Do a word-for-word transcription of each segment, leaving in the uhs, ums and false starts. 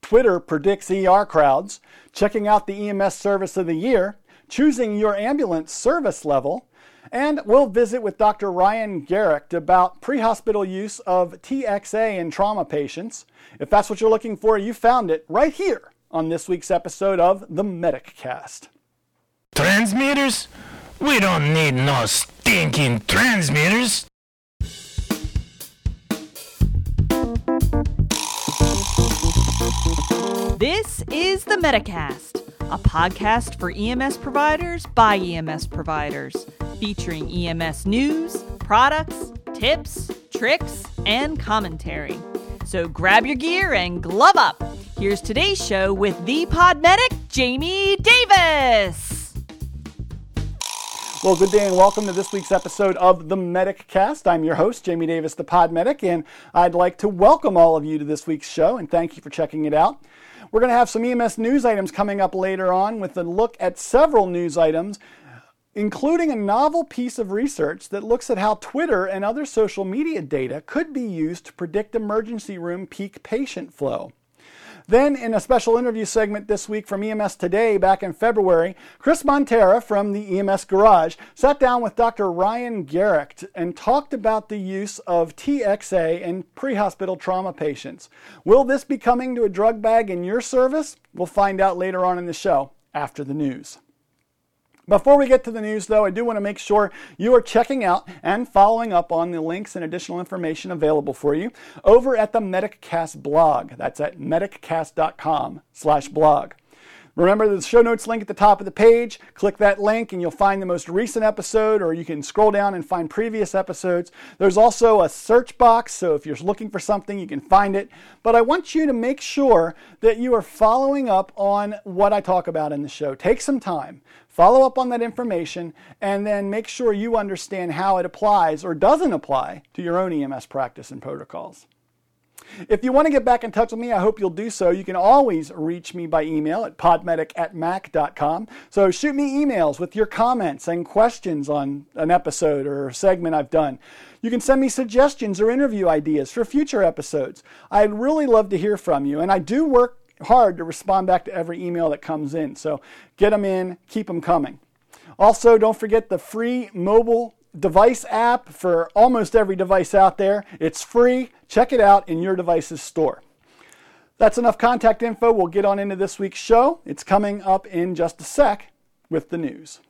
Twitter predicts E R crowds, checking out the E M S Service of the Year, choosing your ambulance service level, and we'll visit with Doctor Ryan Garrick about pre-hospital use of T X A in trauma patients. If that's what you're looking for, you found it right here on this week's episode of the MedicCast. Transmitters? We don't need no stinking transmitters. This is the MedicCast, a podcast for E M S providers by E M S providers, featuring E M S news, products, tips, tricks, and commentary. So grab your gear and glove up. Here's today's show with the pod medic, Jamie Davis. Well, good day and welcome to this week's episode of the MedicCast. I'm your host, Jamie Davis, the pod medic, and I'd like to welcome all of you to this week's show and thank you for checking it out. We're going to have some E M S news items coming up later on with a look at several news items, including a novel piece of research that looks at how Twitter and other social media data could be used to predict emergency room peak patient flow. Then, in a special interview segment this week from E M S Today back in February, Chris Montera from the E M S Garage sat down with Doctor Ryan Garrick and talked about the use of T X A in pre-hospital trauma patients. Will this be coming to a drug bag in your service? We'll find out later on in the show after the news. Before we get to the news, though, I do want to make sure you are checking out and following up on the links and additional information available for you over at the MedicCast blog. That's at mediccast.com slash blog. Remember the show notes link at the top of the page. Click that link and you'll find the most recent episode, or you can scroll down and find previous episodes. There's also a search box, so if you're looking for something, you can find it. But I want you to make sure that you are following up on what I talk about in the show. Take some time. Follow up on that information, and then make sure you understand how it applies or doesn't apply to your own E M S practice and protocols. If you want to get back in touch with me, I hope you'll do so. You can always reach me by email at podmedic at mac dot com. So shoot me emails with your comments and questions on an episode or segment I've done. You can send me suggestions or interview ideas for future episodes. I'd really love to hear from you, and I do work hard to respond back to every email that comes in. So get them in, keep them coming. Also, don't forget the free mobile device app for almost every device out there. It's free. Check it out in your device's store. That's enough contact info. We'll get on into this week's show. It's coming up in just a sec with the news.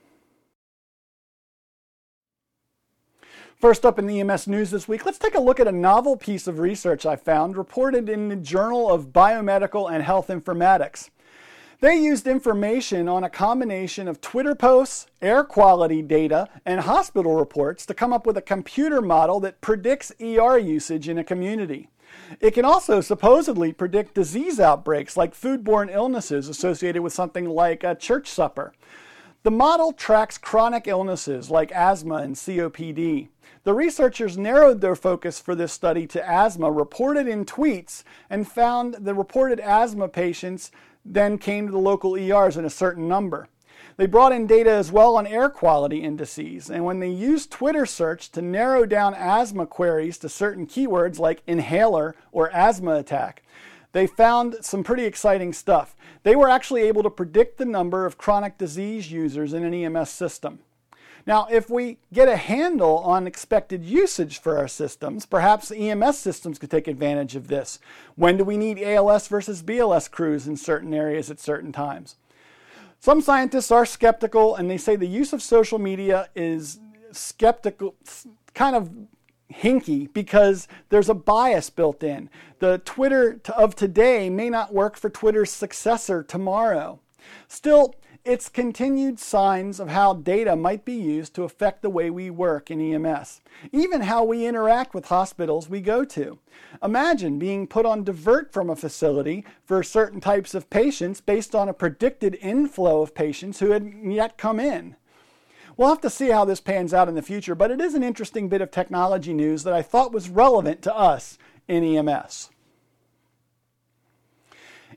First up in the E M S news this week, let's take a look at a novel piece of research I found reported in the Journal of Biomedical and Health Informatics. They used information on a combination of Twitter posts, air quality data, and hospital reports to come up with a computer model that predicts E R usage in a community. It can also supposedly predict disease outbreaks like foodborne illnesses associated with something like a church supper. The model tracks chronic illnesses like asthma and C O P D. The researchers narrowed their focus for this study to asthma reported in tweets and found the reported asthma patients then came to the local E Rs in a certain number. They brought in data as well on air quality indices, and when they used Twitter search to narrow down asthma queries to certain keywords like inhaler or asthma attack, they found some pretty exciting stuff. They were actually able to predict the number of chronic disease users in an E M S system. Now, if we get a handle on expected usage for our systems, perhaps E M S systems could take advantage of this. When do we need A L S versus B L S crews in certain areas at certain times? Some scientists are skeptical, and they say the use of social media is skeptical, kind of hinky, because there's a bias built in. The Twitter of today may not work for Twitter's successor tomorrow. Still, it's continued signs of how data might be used to affect the way we work in E M S, even how we interact with hospitals we go to. Imagine being put on divert from a facility for certain types of patients based on a predicted inflow of patients who hadn't yet come in. We'll have to see how this pans out in the future, but it is an interesting bit of technology news that I thought was relevant to us in E M S.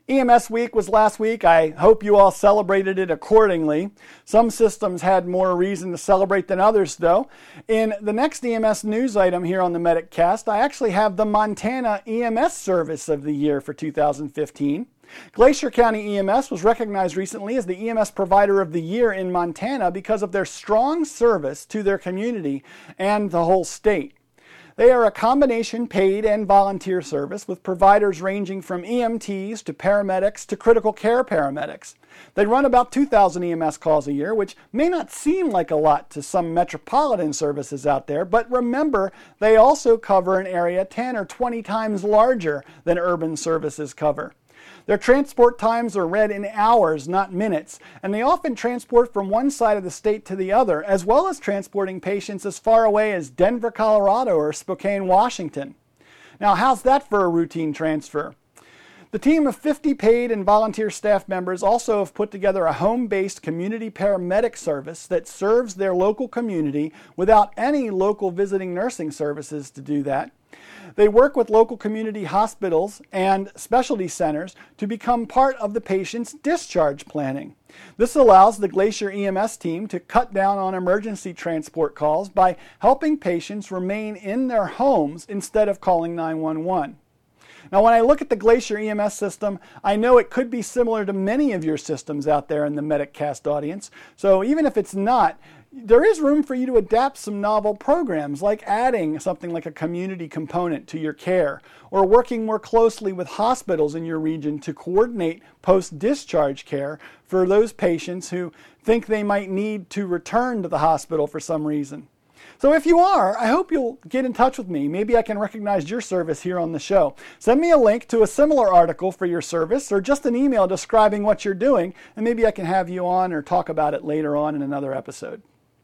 E M S week was last week. I hope you all celebrated it accordingly. Some systems had more reason to celebrate than others, though. In the next E M S news item here on the MedicCast, I actually have the Montana E M S Service of the Year for two thousand fifteen. Glacier County E M S was recognized recently as the E M S Provider of the Year in Montana because of their strong service to their community and the whole state. They are a combination paid and volunteer service with providers ranging from E M Ts to paramedics to critical care paramedics. They run about two thousand E M S calls a year, which may not seem like a lot to some metropolitan services out there, but remember, they also cover an area ten or twenty times larger than urban services cover. Their transport times are read in hours, not minutes, and they often transport from one side of the state to the other, as well as transporting patients as far away as Denver, Colorado, or Spokane, Washington. Now, how's that for a routine transfer? The team of fifty paid and volunteer staff members also have put together a home-based community paramedic service that serves their local community without any local visiting nursing services to do that. They work with local community hospitals and specialty centers to become part of the patient's discharge planning. This allows the Glacier E M S team to cut down on emergency transport calls by helping patients remain in their homes instead of calling nine one one. Now, when I look at the Glacier E M S system, I know it could be similar to many of your systems out there in the MedicCast audience. So even if it's not, there is room for you to adapt some novel programs, like adding something like a community component to your care, or working more closely with hospitals in your region to coordinate post-discharge care for those patients who think they might need to return to the hospital for some reason. So if you are, I hope you'll get in touch with me. Maybe I can recognize your service here on the show. Send me a link to a similar article for your service, or just an email describing what you're doing, and maybe I can have you on or talk about it later on in another episode.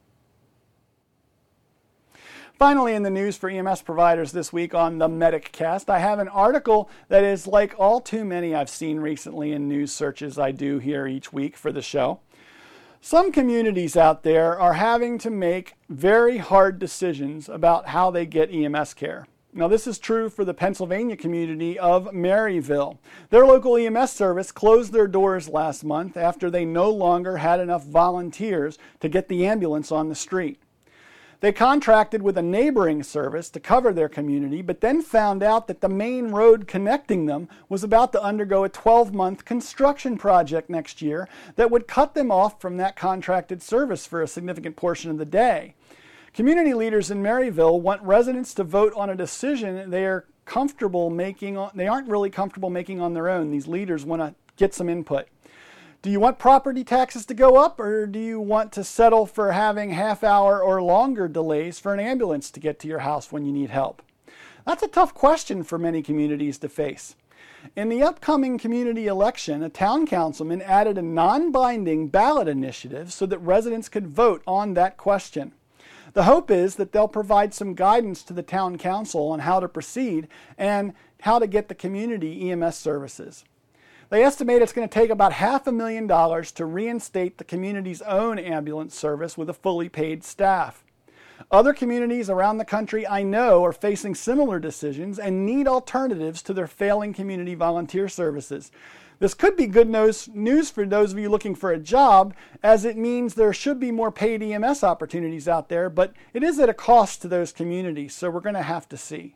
Finally, in the news for E M S providers this week on the MedicCast, I have an article that is like all too many I've seen recently in news searches I do here each week for the show. Some communities out there are having to make very hard decisions about how they get E M S care. Now, this is true for the Pennsylvania community of Maryville. Their local E M S service closed their doors last month after they no longer had enough volunteers to get the ambulance on the street. They contracted with a neighboring service to cover their community, but then found out that the main road connecting them was about to undergo a twelve-month construction project next year that would cut them off from that contracted service for a significant portion of the day. Community leaders in Maryville want residents to vote on a decision they are comfortable making. On, they aren't really comfortable making on their own. These leaders want to get some input. Do you want property taxes to go up, or do you want to settle for having half-hour or longer delays for an ambulance to get to your house when you need help? That's a tough question for many communities to face. In the upcoming community election, a town councilman added a non-binding ballot initiative so that residents could vote on that question. The hope is that they'll provide some guidance to the town council on how to proceed and how to get the community E M S services. They estimate it's going to take about half a million dollars to reinstate the community's own ambulance service with a fully paid staff. Other communities around the country I know are facing similar decisions and need alternatives to their failing community volunteer services. This could be good news for those of you looking for a job, as it means there should be more paid E M S opportunities out there, but it is at a cost to those communities, so we're going to have to see.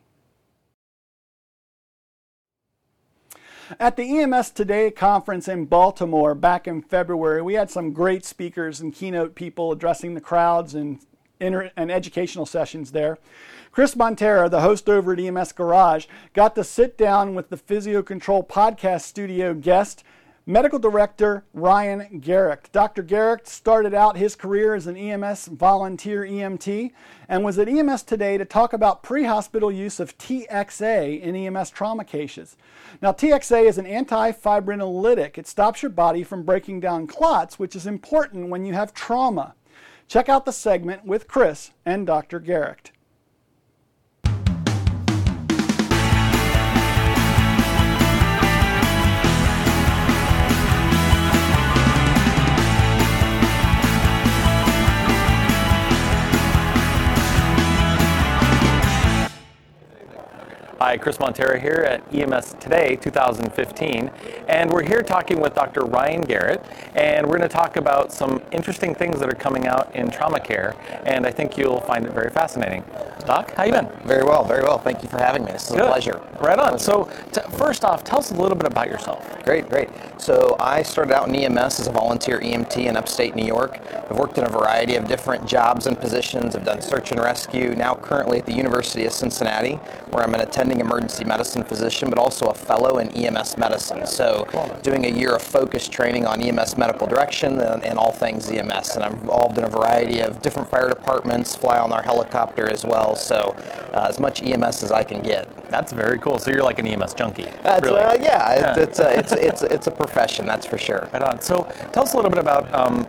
At the E M S Today conference in Baltimore back in February, we had some great speakers and keynote people addressing the crowds and, inter- and educational sessions there. Chris Montera, the host over at E M S Garage, got to sit down with the Physio Control podcast studio guest, Medical Director Ryan Garrick. Doctor Garrick started out his career as an E M S volunteer E M T and was at E M S Today to talk about pre-hospital use of T X A in E M S trauma cases. Now, T X A is an antifibrinolytic. It stops your body from breaking down clots, which is important when you have trauma. Check out the segment with Chris and Doctor Garrick. Hi, Hi, Chris Montera here at E M S Today twenty fifteen, and we're here talking with Doctor Ryan Garrett, and we're going to talk about some interesting things that are coming out in trauma care, and I think you'll find it very fascinating. Doc, how you been? Very well, very well. Thank you for having me. This is Good. a pleasure. Right on. So, t- first off, tell us a little bit about yourself. Great, great. So I started out in E M S as a volunteer E M T in upstate New York. I've worked in a variety of different jobs and positions. I've done search and rescue, now currently at the University of Cincinnati, where I'm an attending emergency medicine physician, but also a fellow in E M S medicine. So doing a year of focused training on E M S medical direction and, and all things E M S. And I'm involved in a variety of different fire departments, fly on our helicopter as well. So uh, as much E M S as I can get. That's very cool. So you're like an E M S junkie. That's, really. uh, yeah, Yeah. It, it's, a, it's, it's, it's a profession, that's for sure. Right on. So tell us a little bit about um,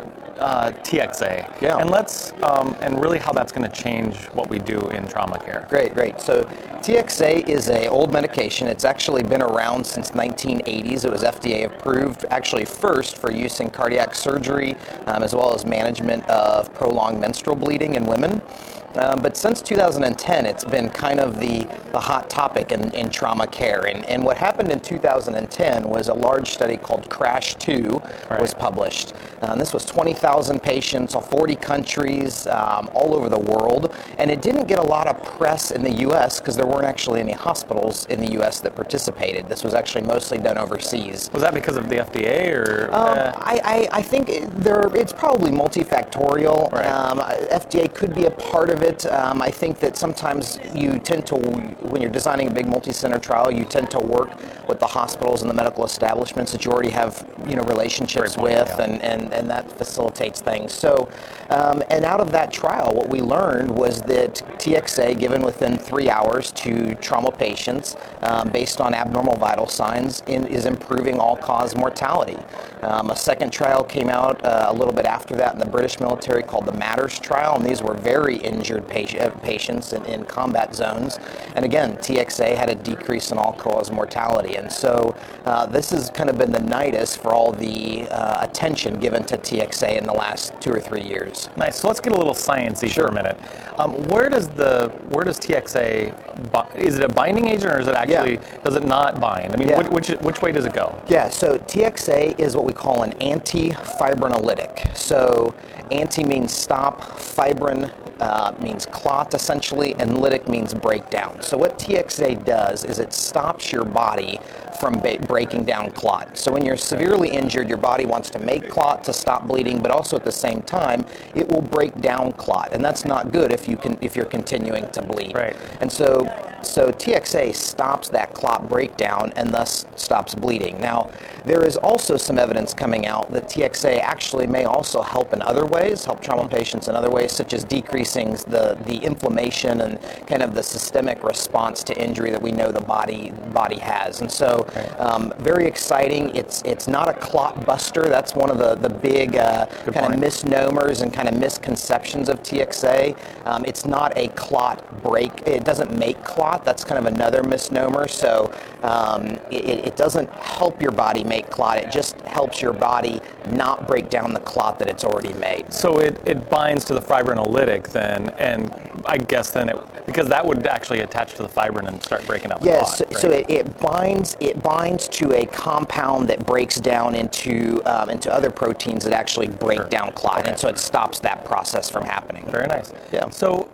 uh, T X A. Yeah. And let's um, and really how that's going to change what we do in trauma care. Great, great. So T X A is a old medication. It's actually been around since nineteen eighties. It was F D A approved, actually first for use in cardiac surgery, um, as well as management of prolonged menstrual bleeding in women. Um, but since two thousand ten, it's been kind of the, the hot topic in, in trauma care. And, and what happened in two thousand ten was a large study called CRASH two Right. was published. Um, this was twenty thousand patients, forty countries, um, all over the world. And it didn't get a lot of press in the U S because there weren't actually any hospitals in the U S that participated. This was actually mostly done overseas. Was that because of the F D A or? Um, uh, I, I, I think it- there, it's probably multifactorial. Right. Um, F D A could be a part of it. Um, I think that sometimes you tend to, when you're designing a big multi-center trial, you tend to work with the hospitals and the medical establishments that you already have, you know, relationships Great point, with, yeah. and, and, and that facilitates things. So, um, and out of that trial, what we learned was that T X A given within three hours to trauma patients, um, based on abnormal vital signs, in, is improving all-cause mortality. Um, a second trial came out uh, a little bit after that in the British military called the MATTERS trial, and these were very injured patient, uh, patients in, in combat zones. And again, T X A had a decrease in all-cause mortality. And so uh, this has kind of been the nidus for all the uh, attention given to T X A in the last two or three years. Nice. So let's get a little sciencey Sure. for a minute. Um, where does the where does T X A bi- is it a binding agent or is it actually Yeah. does it not bind? I mean, Yeah. which, which which way does it go? Yeah, so T X A is what we call an anti-fibrinolytic. So anti means stop, fibrin uh, means clot essentially, and lytic means breakdown. So what T X A does is it stops your body from ba- breaking down clot. So when you're severely injured, your body wants to make clot to stop bleeding, but also at the same time, it will break down clot, and that's not good if you can if you're continuing to bleed. Right. And so, so T X A stops that clot breakdown and thus stops bleeding. Now, there is also some evidence coming out that T X A actually may also help in other ways, help trauma patients in other ways, such as decreasing the, the inflammation and kind of the systemic response to injury that we know the body body has. And so, um, very exciting. It's it's not a clot buster. That's one of the the big uh, kind point. of misnomers and kind of misconceptions of T X A. Um, it's not a clot break. It doesn't make clot. That's kind of another misnomer. So um, it, it doesn't help your body make clot. It just helps your body not break down the clot that it's already made. So it, it binds to the fibrinolytic then, and I guess then it because that would actually attach to the fibrin and start breaking up the Yes, clot. so right? it, it binds it binds to a compound that breaks down into um, into other proteins that actually break Sure. down clot, Okay. and so it stops that process from happening. Very nice. Yeah. So,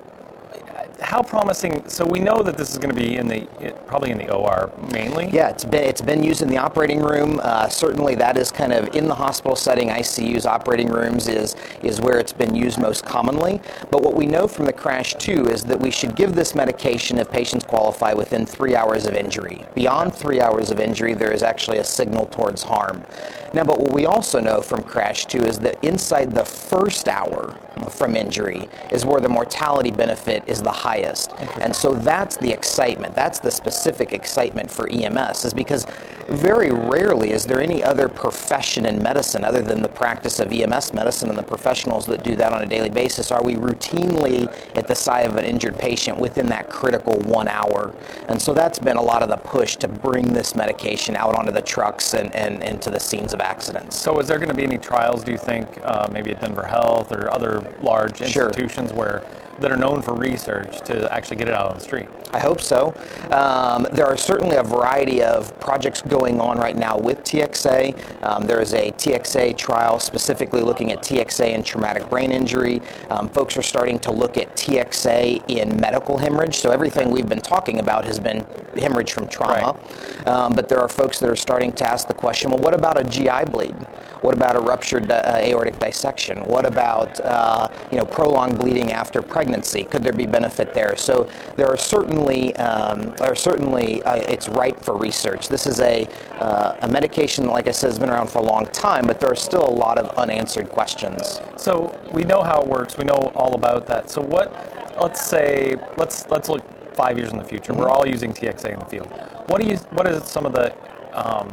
how promising? So we know that this is going to be in the it, probably in the O R mainly. Yeah, it's been it's been used in the operating room. Uh, certainly, that is kind of in the hospital setting. I C Us, operating rooms is is where it's been used most commonly. But what we know from the CRASH two is that we should give this medication if patients qualify within three hours of injury. Beyond three hours of injury, there is actually a signal towards harm. Now, but what we also know from CRASH two is that inside the first hour from injury is where the mortality benefit is the highest. And so that's the excitement. That's the specific excitement for E M S, is because very rarely is there any other profession in medicine other than the practice of E M S medicine and the professionals that do that on a daily basis. Are we routinely at the side of an injured patient within that critical one hour? And so that's been a lot of the push to bring this medication out onto the trucks and, and, and to the scenes of accidents. So is there going to be any trials, do you think, uh, maybe at Denver Health or other large Sure. institutions where that are known for research to actually get it out on the street. I hope so. Um, there are certainly a variety of projects going on right now with T X A. Um, there is a T X A trial specifically looking at T X A in traumatic brain injury. Um, folks are starting to look at T X A in medical hemorrhage. So everything we've been talking about has been hemorrhage from trauma. Right. Um, but there are folks that are starting to ask the question, well, what about a G I bleed? What about a ruptured uh, aortic dissection? What about uh, you know prolonged bleeding after pregnancy? Could there be benefit there? So there are certainly, um, are certainly uh, it's ripe for research. This is a uh, a medication, like I said, has been around for a long time, but there are still a lot of unanswered questions. So we know how it works. We know all about that. So what? Let's say let's let's look five years in the future. Mm-hmm. We're all using T X A in the field. What do you? What is some of the um,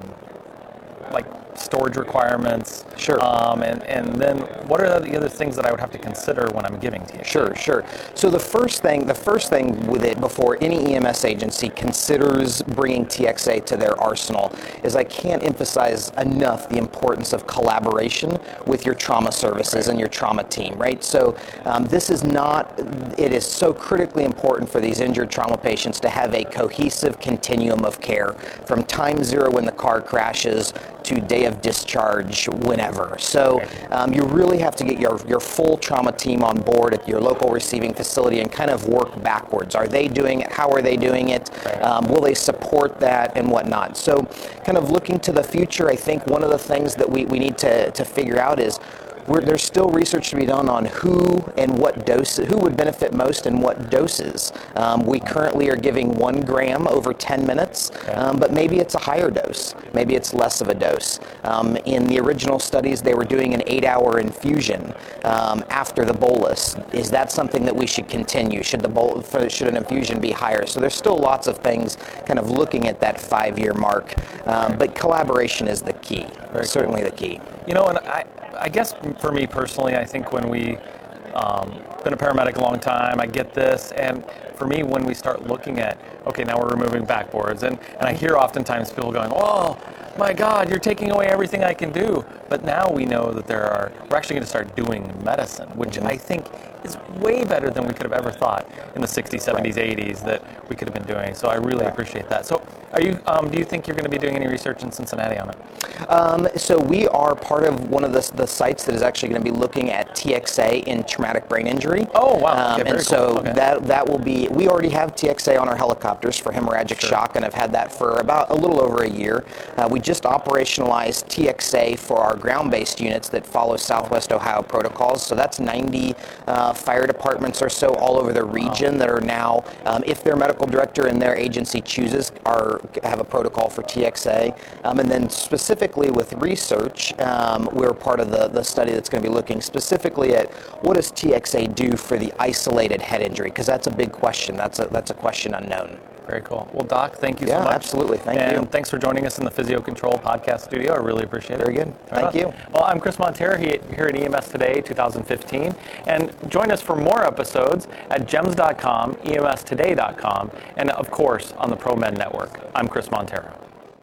like storage requirements? Sure. Um, and, and then what are the other things that I would have to consider when I'm giving T X A? Sure, sure. So the first thing, the first thing with it before any E M S agency considers bringing T X A to their arsenal is I can't emphasize enough the importance of collaboration with your trauma services and your trauma team, right? So um, this is not, it is so critically important for these injured trauma patients to have a cohesive continuum of care from time zero when the car crashes to day of discharge whenever. So um, you really have to get your, your full trauma team on board at your local receiving facility and kind of work backwards. Are they doing it? How are they doing it? Um, will they support that and whatnot? So kind of looking to the future, I think one of the things that we, we need to, to figure out is We're, there's still research to be done on who and what doses, who would benefit most and what doses. Um, we currently are giving one gram over ten minutes, um, but maybe it's a higher dose. Maybe it's less of a dose. Um, in the original studies, they were doing an eight-hour infusion um, after the bolus. Is that something that we should continue? Should the bol- should an infusion be higher? So there's still lots of things kind of looking at that five-year mark, um, but collaboration is the key. Very certainly cool. The key. You know, and I. I guess for me personally, I think when we, um, been a paramedic a long time, I get this, and for me, when we start looking at, okay, now we're removing backboards, and, and I hear oftentimes people going, oh, my God, you're taking away everything I can do. But now we know that there are, we're actually going to start doing medicine, which I think is way better than we could have ever thought in the sixties, seventies, eighties that we could have been doing. So I really appreciate that. So are you, um, do you think you're going to be doing any research in Cincinnati on it? Um, so we are part of one of the, the sites that is actually going to be looking at T X A in traumatic brain injury. Oh, wow. Um, okay, and so cool. okay. that that will be, we already have T X A on our helicopters for hemorrhagic sure. shock and have had that for about a little over a year. Uh, we just operationalized T X A for our ground-based units that follow Southwest Ohio protocols. So that's ninety uh, fire departments or so all over the region wow. that are now, um, if their medical director and their agency chooses, are have a protocol for T X A. Um, and then specifically with research, um, we're part of the, the study that's going to be looking specifically at what does T X A do for the isolated head injury, because that's a big question. That's a, that's a question unknown. Very cool. Well, Doc, thank you yeah, so much. absolutely. Thank and you. And thanks for joining us in the Physio Control podcast studio. I really appreciate it. Very good. Thank right you. Well, I'm Chris Montero here at E M S Today twenty fifteen. And join us for more episodes at gems dot com, E M S today dot com, and of course on the ProMed Network. I'm Chris Montero.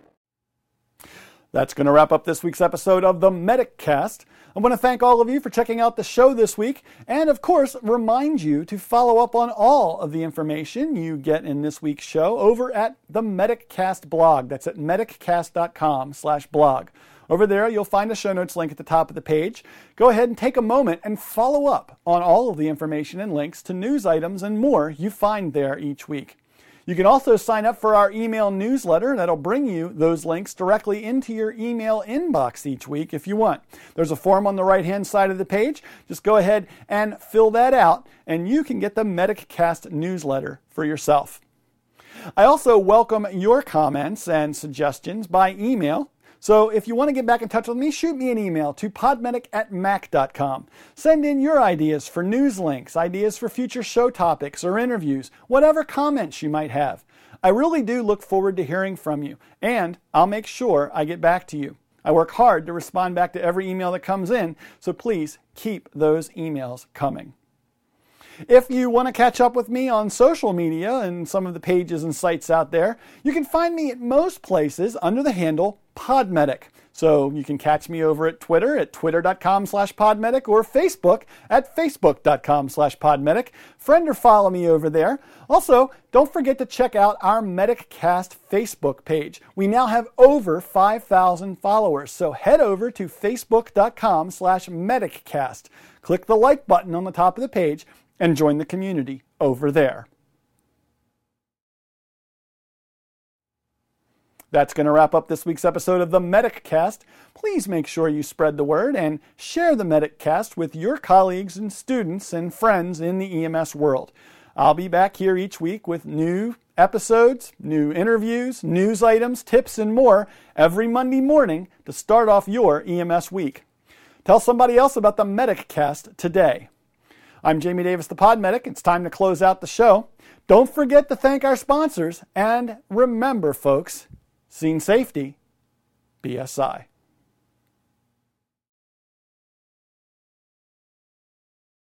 That's going to wrap up this week's episode of the MedicCast. I want to thank all of you for checking out the show this week, and of course, remind you to follow up on all of the information you get in this week's show over at the MedicCast blog. That's at mediccast dot com slash blog. Over there, you'll find a show notes link at the top of the page. Go ahead and take a moment and follow up on all of the information and links to news items and more you find there each week. You can also sign up for our email newsletter. That'll bring you those links directly into your email inbox each week if you want. There's a form on the right-hand side of the page. Just go ahead and fill that out, and you can get the MedicCast newsletter for yourself. I also welcome your comments and suggestions by email. So if you want to get back in touch with me, shoot me an email to podmedic at mac dot com. Send in your ideas for news links, ideas for future show topics or interviews, whatever comments you might have. I really do look forward to hearing from you, and I'll make sure I get back to you. I work hard to respond back to every email that comes in, so please keep those emails coming. If you want to catch up with me on social media and some of the pages and sites out there, you can find me at most places under the handle Podmedic. So you can catch me over at Twitter at twitter.com slash podmedic or Facebook at facebook.com slash podmedic. Friend or follow me over there. Also, don't forget to check out our MedicCast Facebook page. We now have over five thousand followers, so head over to facebook.com slash MedicCast. Click the like button on the top of the page and join the community over there. That's going to wrap up this week's episode of the MedicCast. Please make sure you spread the word and share the MedicCast with your colleagues and students and friends in the E M S world. I'll be back here each week with new episodes, new interviews, news items, tips, and more every Monday morning to start off your E M S week. Tell somebody else about the MedicCast today. I'm Jamie Davis, the Pod Medic. It's time to close out the show. Don't forget to thank our sponsors, and remember, folks, Scene Safety, B S I.